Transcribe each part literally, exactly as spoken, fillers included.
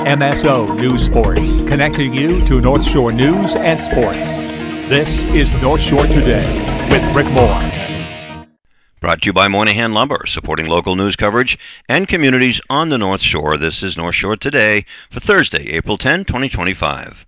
M S O News Sports, connecting you to North Shore news and sports. This is North Shore Today with Rick Moore. Brought to you by Moynihan Lumber, supporting local news coverage and communities on the North Shore. This is North Shore Today for Thursday, April tenth, twenty twenty-five.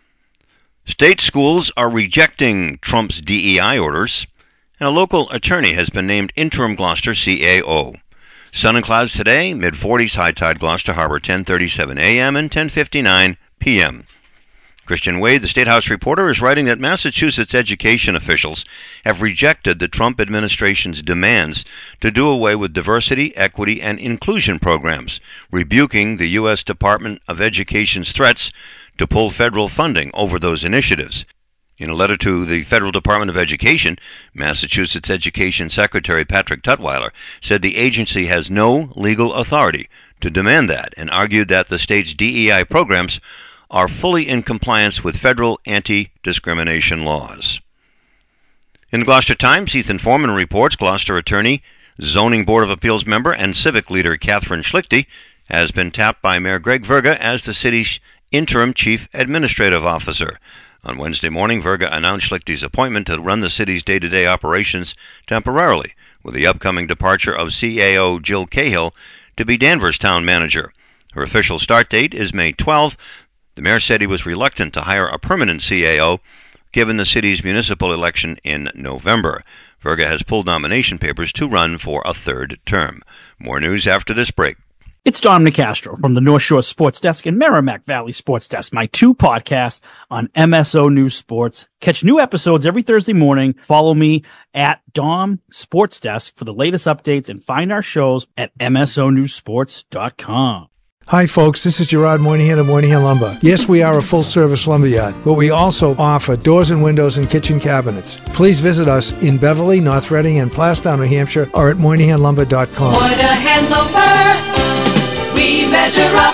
State schools are rejecting Trump's D E I orders, and a local attorney has been named interim Gloucester C A O. Sun and clouds today, mid forties, high tide Gloucester Harbor, ten thirty-seven a.m. and ten fifty-nine p.m. Christian Wade, the State House reporter, is writing that Massachusetts education officials have rejected the Trump administration's demands to do away with diversity, equity, and inclusion programs, rebuking the U S Department of Education's threats to pull federal funding over those initiatives. In a letter to the Federal Department of Education, Massachusetts Education Secretary Patrick Tutwiler said the agency has no legal authority to demand that and argued that the state's D E I programs are fully in compliance with federal anti-discrimination laws. In the Gloucester Times, Ethan Foreman reports Gloucester attorney, Zoning Board of Appeals member, and civic leader Catherine Schlichty has been tapped by Mayor Greg Verga as the city's interim chief administrative officer. On Wednesday morning, Verga announced Schlichty's appointment to run the city's day-to-day operations temporarily, with the upcoming departure of C A O Jill Cahill to be Danvers town manager. Her official start date is May twelfth. The mayor said he was reluctant to hire a permanent C A O, given the city's municipal election in November. Verga has pulled nomination papers to run for a third term. More news after this break. It's Dom Nicastro from the North Shore Sports Desk and Merrimack Valley Sports Desk, my two podcasts on M S O News Sports. Catch new episodes every Thursday morning. Follow me at Dom Sports Desk for the latest updates and find our shows at M S O news sports dot com. Hi, folks. This is Gerard Moynihan of Moynihan Lumber. Yes, we are a full-service lumberyard, but we also offer doors and windows and kitchen cabinets. Please visit us in Beverly, North Reading, and Plastown, New Hampshire, or at moynihan lumber dot com. Moynihan Lumber. We measure up.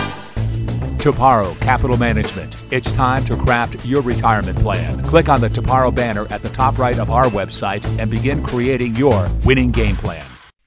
Toparo Capital Management. It's time to craft your retirement plan. Click on the Toparo banner at the top right of our website and begin creating your winning game plan.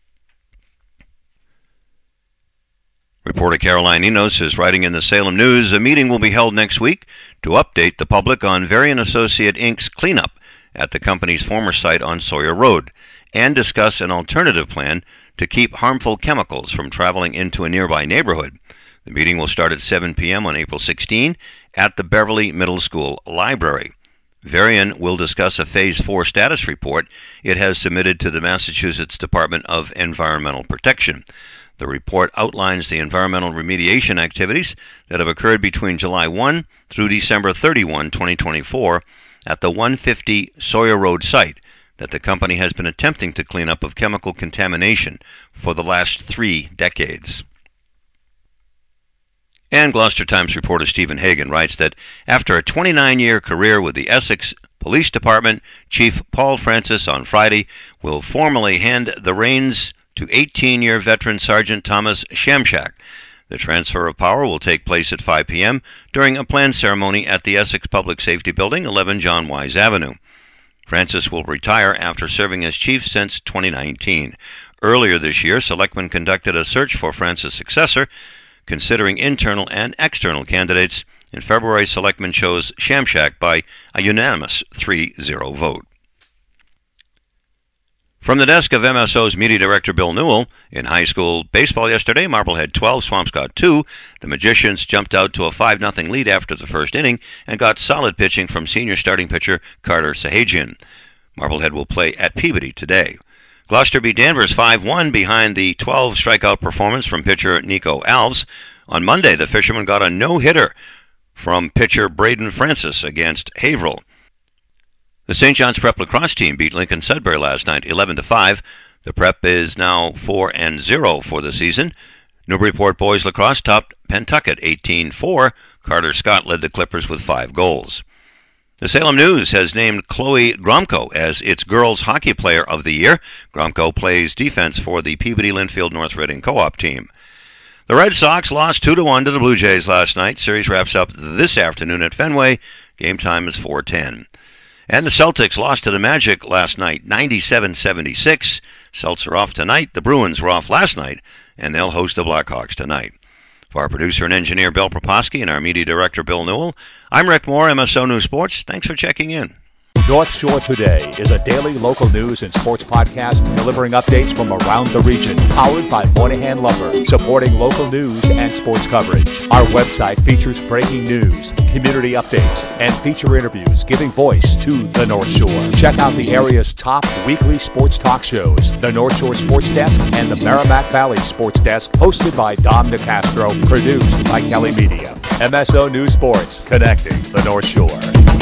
Reporter Caroline Enos is writing in the Salem News, a meeting will be held next week to update the public on Varian Associate Incorporated's cleanup at the company's former site on Sawyer Road and discuss an alternative plan to keep harmful chemicals from traveling into a nearby neighborhood. The meeting will start at seven p.m. on April sixteenth at the Beverly Middle School Library. Varian will discuss a Phase four status report it has submitted to the Massachusetts Department of Environmental Protection. The report outlines the environmental remediation activities that have occurred between July first through December thirty-first, twenty twenty-four at the one fifty Sawyer Road site that the company has been attempting to clean up of chemical contamination for the last three decades. And Gloucester Times reporter Stephen Hagan writes that after a twenty-nine-year career with the Essex Police Department, Chief Paul Francis on Friday will formally hand the reins to eighteen-year veteran Sergeant Thomas Shamshak. The transfer of power will take place at five p.m. during a planned ceremony at the Essex Public Safety Building, eleven John Wise Avenue. Francis will retire after serving as chief since twenty nineteen. Earlier this year, selectmen conducted a search for Francis' successor, considering internal and external candidates. In February, selectmen chose Shamshak by a unanimous three zero vote. From the desk of M S O's Media Director Bill Newell, in high school baseball yesterday, Marblehead twelve, Swampscott two. The Magicians jumped out to a five nothing lead after the first inning and got solid pitching from senior starting pitcher Carter Sahajian. Marblehead will play at Peabody today. Gloucester beat Danvers five one behind the twelve strikeout performance from pitcher Nico Alves. On Monday, the Fishermen got a no-hitter from pitcher Braden Francis against Haverhill. The Saint John's Prep lacrosse team beat Lincoln Sudbury last night eleven to five. The Prep is now four and zero for the season. Newburyport boys lacrosse topped Pentucket eighteen four. Carter Scott led the Clippers with five goals. The Salem News has named Chloe Gromko as its Girls Hockey Player of the Year. Gromko plays defense for the Peabody-Linfield North Reading Co-op team. The Red Sox lost two to one to the Blue Jays last night. Series wraps up this afternoon at Fenway. Game time is four ten. And the Celtics lost to the Magic last night, ninety-seven seventy-six. Celts are off tonight. The Bruins were off last night, and they'll host the Blackhawks tonight. For our producer and engineer, Bill Proposki, and our media director, Bill Newell, I'm Rick Moore, M S O News Sports. Thanks for checking in. North Shore Today is a daily local news and sports podcast delivering updates from around the region, powered by Moynihan Lumber, supporting local news and sports coverage. Our website features breaking news, community updates, and feature interviews giving voice to the North Shore. Check out the area's top weekly sports talk shows, the North Shore Sports Desk and the Merrimack Valley Sports Desk, hosted by Dom DeCastro, produced by Kelly Media. M S O News Sports, connecting the North Shore.